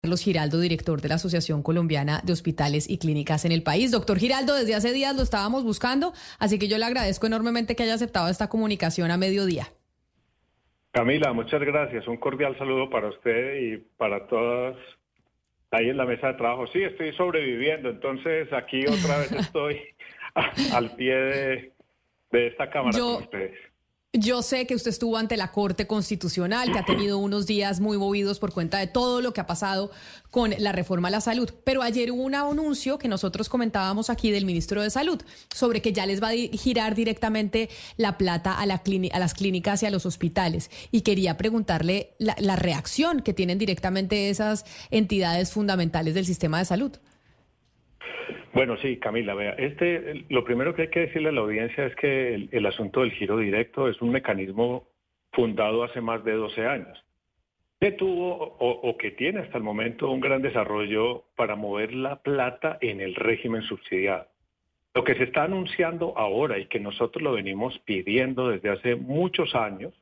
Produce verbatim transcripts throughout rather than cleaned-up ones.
Carlos Giraldo, director de la Asociación Colombiana de Hospitales y Clínicas en el país. Doctor Giraldo, desde hace días lo estábamos buscando, así que yo le agradezco enormemente que haya aceptado esta comunicación a mediodía. Camila, muchas gracias. Un cordial saludo para usted y para todas ahí en la mesa de trabajo. Sí, estoy sobreviviendo, entonces aquí otra vez estoy al pie de, de esta cámara yo... con ustedes. Yo sé que usted estuvo ante la Corte Constitucional, que ha tenido unos días muy movidos por cuenta de todo lo que ha pasado con la reforma a la salud. Pero ayer hubo un anuncio que nosotros comentábamos aquí del ministro de Salud sobre que ya les va a girar directamente la plata a, la a las clínicas y a los hospitales. Y quería preguntarle la, la reacción que tienen directamente esas entidades fundamentales del sistema de salud. Bueno, sí, Camila, vea, este, lo primero que hay que decirle a la audiencia es que el, el asunto del giro directo es un mecanismo fundado hace más de doce años, que tuvo o, o que tiene hasta el momento un gran desarrollo para mover la plata en el régimen subsidiado. Lo que se está anunciando ahora y que nosotros lo venimos pidiendo desde hace muchos años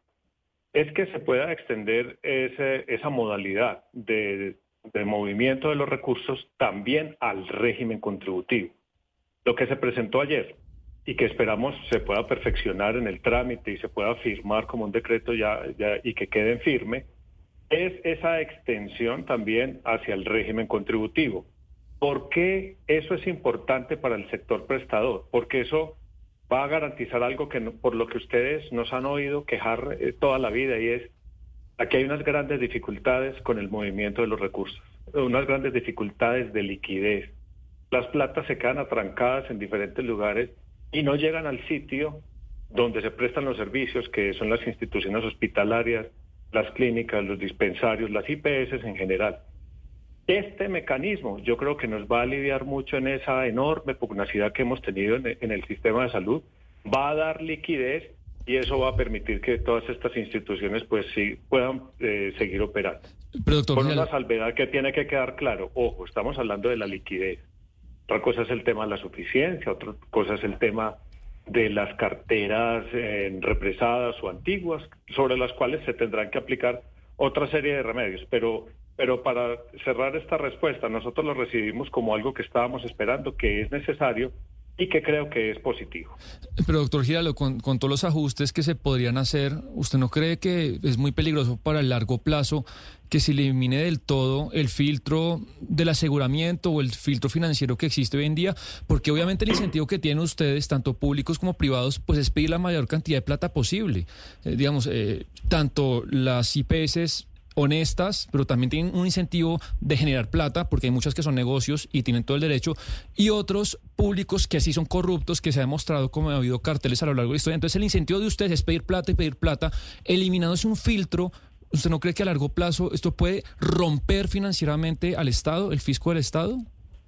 es que se pueda extender ese, esa modalidad de de movimiento de los recursos también al régimen contributivo. Lo que se presentó ayer y que esperamos se pueda perfeccionar en el trámite y se pueda firmar como un decreto ya, ya y que quede en firme, es esa extensión también hacia el régimen contributivo. ¿Por qué eso es importante para el sector prestador? Porque eso va a garantizar algo que no, por lo que ustedes nos han oído quejar eh, toda la vida, y es aquí hay unas grandes dificultades con el movimiento de los recursos, unas grandes dificultades de liquidez. Las platas se quedan atrancadas en diferentes lugares y no llegan al sitio donde se prestan los servicios, que son las instituciones hospitalarias, las clínicas, los dispensarios, las I P S en general. Este mecanismo yo creo que nos va a aliviar mucho en esa enorme pugnacidad que hemos tenido en, en el sistema de salud, va a dar liquidez y eso va a permitir que todas estas instituciones pues sí puedan eh, seguir operando. Pero, doctor, con una salvedad que tiene que quedar claro. Ojo, estamos hablando de la liquidez. Otra cosa es el tema de la suficiencia, otra cosa es el tema de las carteras eh, represadas o antiguas, sobre las cuales se tendrán que aplicar otra serie de remedios. Pero, pero para cerrar esta respuesta, nosotros lo recibimos como algo que estábamos esperando, que es necesario y que creo que es positivo. Pero, doctor Giraldo, con, con todos los ajustes que se podrían hacer, ¿usted no cree que es muy peligroso para el largo plazo que se elimine del todo el filtro del aseguramiento o el filtro financiero que existe hoy en día? Porque obviamente el incentivo que tienen ustedes, tanto públicos como privados, pues es pedir la mayor cantidad de plata posible. Eh, digamos, eh, tanto las I P S honestas, pero también tienen un incentivo de generar plata, porque hay muchas que son negocios y tienen todo el derecho, y otros públicos que así son corruptos, que se ha demostrado como ha habido carteles a lo largo de la historia. Entonces el incentivo de ustedes es pedir plata y pedir plata, eliminándose un filtro. ¿Usted no cree que a largo plazo esto puede romper financieramente al Estado, el fisco del Estado?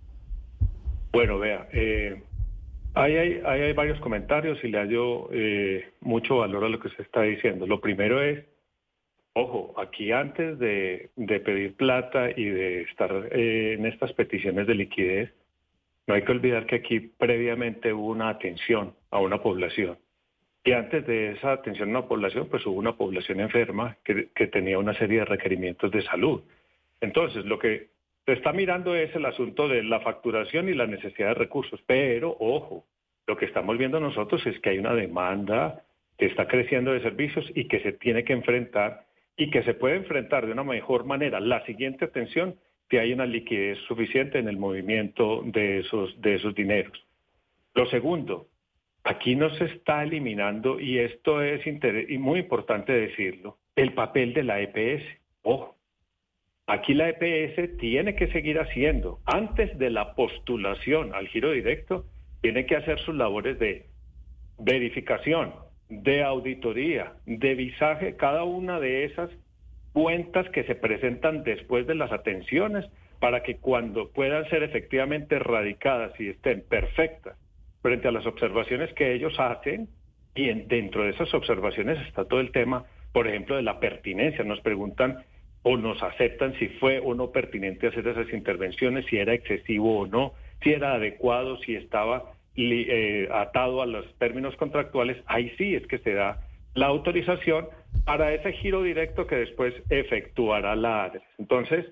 Bueno, vea, eh, ahí, hay, ahí hay varios comentarios y le hallo eh, mucho valor a lo que se está diciendo. Lo primero es, ojo, aquí antes de, de pedir plata y de estar eh, en estas peticiones de liquidez, no hay que olvidar que aquí previamente hubo una atención a una población. Y antes de esa atención a una población, pues hubo una población enferma que, que tenía una serie de requerimientos de salud. Entonces, lo que se está mirando es el asunto de la facturación y la necesidad de recursos. Pero, ojo, lo que estamos viendo nosotros es que hay una demanda que está creciendo de servicios y que se tiene que enfrentar y que se puede enfrentar de una mejor manera la siguiente atención, que hay una liquidez suficiente en el movimiento de esos, de esos dineros. Lo segundo, aquí no se está eliminando, y esto es y muy importante decirlo, el papel de la E P S. Ojo, aquí la E P S tiene que seguir haciendo, antes de la postulación al giro directo, tiene que hacer sus labores de verificación, de auditoría, de visaje, cada una de esas cuentas que se presentan después de las atenciones, para que cuando puedan ser efectivamente erradicadas y estén perfectas frente a las observaciones que ellos hacen, y en, dentro de esas observaciones está todo el tema, por ejemplo, de la pertinencia. Nos preguntan o nos aceptan si fue o no pertinente hacer esas intervenciones, si era excesivo o no, si era adecuado, si estaba eh, atado a los términos contractuales. Ahí sí es que se da la autorización para ese giro directo que después efectuará la A D R E S. Entonces,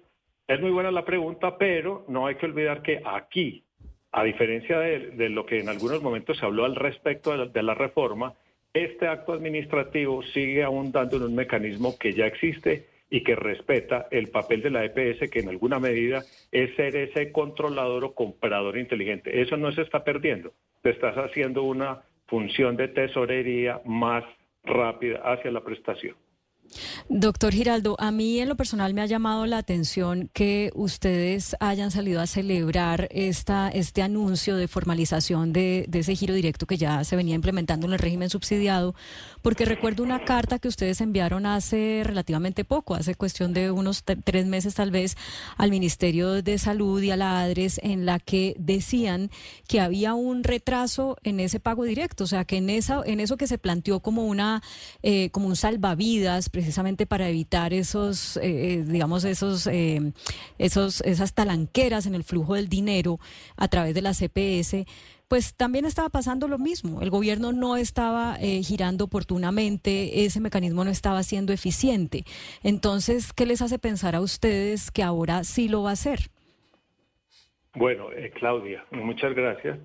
Es muy buena la pregunta, pero no hay que olvidar que aquí, a diferencia de, de lo que en algunos momentos se habló al respecto de la, de la reforma, este acto administrativo sigue aún dando en un mecanismo que ya existe y que respeta el papel de la E P S, que en alguna medida es ser ese controlador o comprador inteligente. Eso no se está perdiendo. Te estás haciendo una función de tesorería más rápida hacia la prestación. Doctor Giraldo, a mí en lo personal me ha llamado la atención que ustedes hayan salido a celebrar esta, este anuncio de formalización de, de ese giro directo que ya se venía implementando en el régimen subsidiado, porque recuerdo una carta que ustedes enviaron hace relativamente poco, hace cuestión de unos tres meses tal vez, al Ministerio de Salud y a la ADRES, en la que decían que había un retraso en ese pago directo, o sea, que en, esa, en eso que se planteó como, una, eh, como un salvavidas, precisamente para evitar esos, eh, digamos, esos, eh, esos, esas talanqueras en el flujo del dinero a través de la C P S, pues también estaba pasando lo mismo. El gobierno no estaba eh, girando oportunamente, ese mecanismo no estaba siendo eficiente. Entonces, ¿qué les hace pensar a ustedes que ahora sí lo va a hacer? Bueno, eh, Claudia, muchas gracias.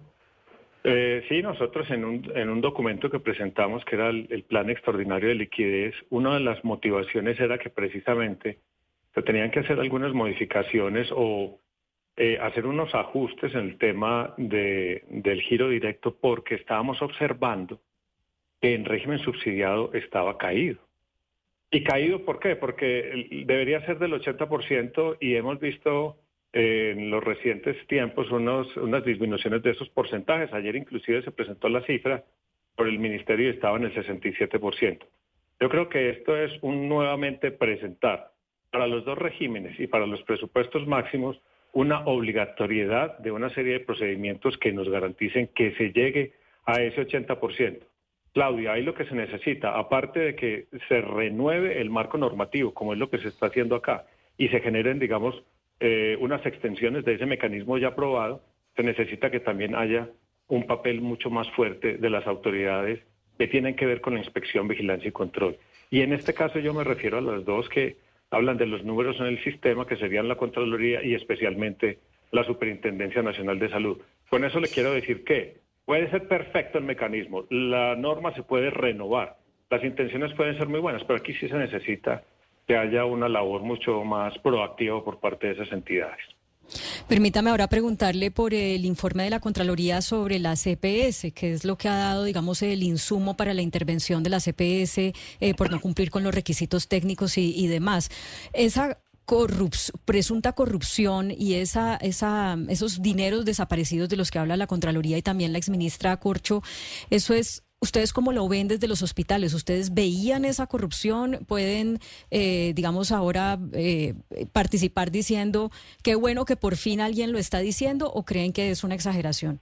Eh, sí, nosotros en un, en un documento que presentamos, que era el, el Plan Extraordinario de Liquidez, una de las motivaciones era que precisamente se tenían que hacer algunas modificaciones o eh, hacer unos ajustes en el tema de, del giro directo, porque estábamos observando que en régimen subsidiado estaba caído. ¿Y caído por qué? Porque debería ser del ochenta por ciento y hemos visto en los recientes tiempos unos, unas disminuciones de esos porcentajes. Ayer inclusive se presentó la cifra por el Ministerio y estaba en el sesenta y siete por ciento. Yo creo que esto es un nuevamente presentar para los dos regímenes y para los presupuestos máximos una obligatoriedad de una serie de procedimientos que nos garanticen que se llegue a ese ochenta por ciento. Claudia, ahí lo que se necesita, aparte de que se renueve el marco normativo, como es lo que se está haciendo acá, y se generen, digamos, Eh, unas extensiones de ese mecanismo ya aprobado, se necesita que también haya un papel mucho más fuerte de las autoridades que tienen que ver con la inspección, vigilancia y control. Y en este caso yo me refiero a las dos que hablan de los números en el sistema, que serían la Contraloría y especialmente la Superintendencia Nacional de Salud. Con eso le quiero decir que puede ser perfecto el mecanismo, la norma se puede renovar, las intenciones pueden ser muy buenas, pero aquí sí se necesita que haya una labor mucho más proactiva por parte de esas entidades. Permítame ahora preguntarle por el informe de la Contraloría sobre la C P S, que es lo que ha dado, digamos, el insumo para la intervención de la C P S eh, por no cumplir con los requisitos técnicos y, y demás. Esa corrup- presunta corrupción y esa, esa, esos dineros desaparecidos de los que habla la Contraloría y también la exministra Corcho, eso es... ¿Ustedes cómo lo ven desde los hospitales? ¿Ustedes veían esa corrupción? ¿Pueden, eh, digamos, ahora eh, participar diciendo qué bueno que por fin alguien lo está diciendo o creen que es una exageración?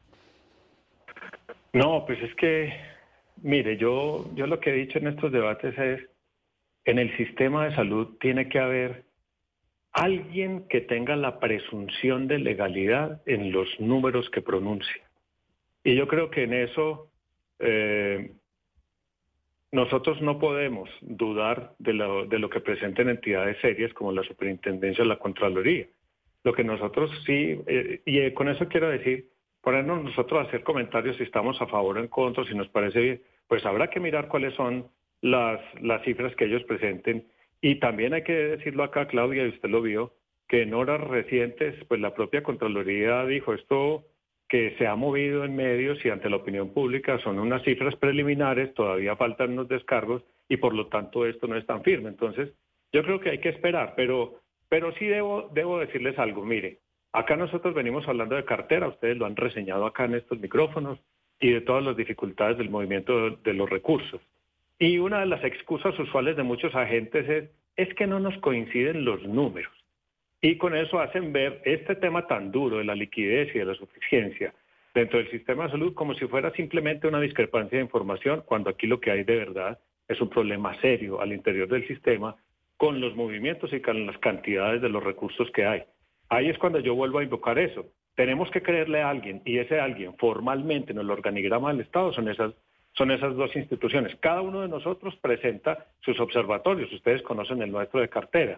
No, pues es que, mire, yo, yo lo que he dicho en estos debates es, en el sistema de salud tiene que haber alguien que tenga la presunción de legalidad en los números que pronuncie. Y yo creo que en eso... Eh, nosotros no podemos dudar de lo, de lo que presenten entidades serias como la Superintendencia o la Contraloría. Lo que nosotros sí, eh, y eh, con eso quiero decir, ponernos nosotros a hacer comentarios si estamos a favor o en contra, si nos parece bien, pues habrá que mirar cuáles son las, las cifras que ellos presenten. Y también hay que decirlo acá, Claudia, y usted lo vio, que en horas recientes, pues la propia Contraloría dijo esto, que se ha movido en medios y ante la opinión pública son unas cifras preliminares, todavía faltan unos descargos y por lo tanto esto no es tan firme. Entonces, yo creo que hay que esperar, pero, pero sí debo, debo decirles algo. Mire, acá nosotros venimos hablando de cartera, ustedes lo han reseñado acá en estos micrófonos y de todas las dificultades del movimiento de, de los recursos. Y una de las excusas usuales de muchos agentes es, es que no nos coinciden los números. Y con eso hacen ver este tema tan duro de la liquidez y de la suficiencia dentro del sistema de salud como si fuera simplemente una discrepancia de información, cuando aquí lo que hay de verdad es un problema serio al interior del sistema con los movimientos y con las cantidades de los recursos que hay. Ahí es cuando yo vuelvo a invocar eso. Tenemos que creerle a alguien y ese alguien formalmente en el organigrama del Estado son esas, son esas dos instituciones. Cada uno de nosotros presenta sus observatorios. Ustedes conocen el nuestro de cartera.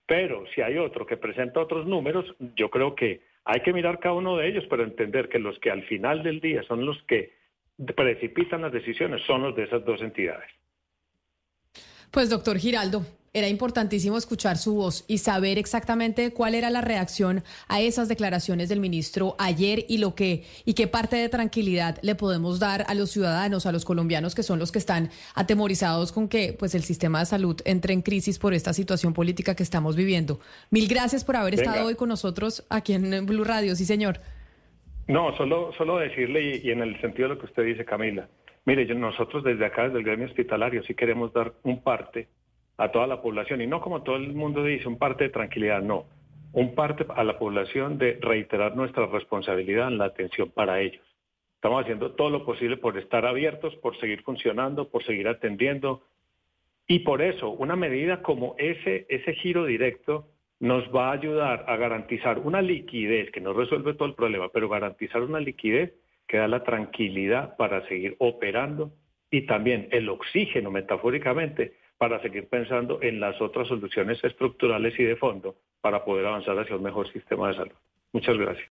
Pero si hay otro que presenta otros números, yo creo que hay que mirar cada uno de ellos, pero entender que los que al final del día son los que precipitan las decisiones son los de esas dos entidades. Pues doctor Giraldo, era importantísimo escuchar su voz y saber exactamente cuál era la reacción a esas declaraciones del ministro ayer y lo que y qué parte de tranquilidad le podemos dar a los ciudadanos, a los colombianos que son los que están atemorizados con que pues el sistema de salud entre en crisis por esta situación política que estamos viviendo. Mil gracias por haber Venga. estado hoy con nosotros aquí en Blue Radio, sí señor. No, solo solo decirle y, y en el sentido de lo que usted dice, Camila. Mire, yo, nosotros desde acá, desde el gremio hospitalario, sí queremos dar un parte a toda la población, y no como todo el mundo dice, un parte de tranquilidad, no, un parte a la población de reiterar nuestra responsabilidad en la atención para ellos. Estamos haciendo todo lo posible por estar abiertos, por seguir funcionando, por seguir atendiendo, y por eso una medida como ese, ese giro directo nos va a ayudar a garantizar una liquidez, que no resuelve todo el problema, pero garantizar una liquidez que da la tranquilidad para seguir operando y también el oxígeno, metafóricamente, para seguir pensando en las otras soluciones estructurales y de fondo para poder avanzar hacia un mejor sistema de salud. Muchas gracias.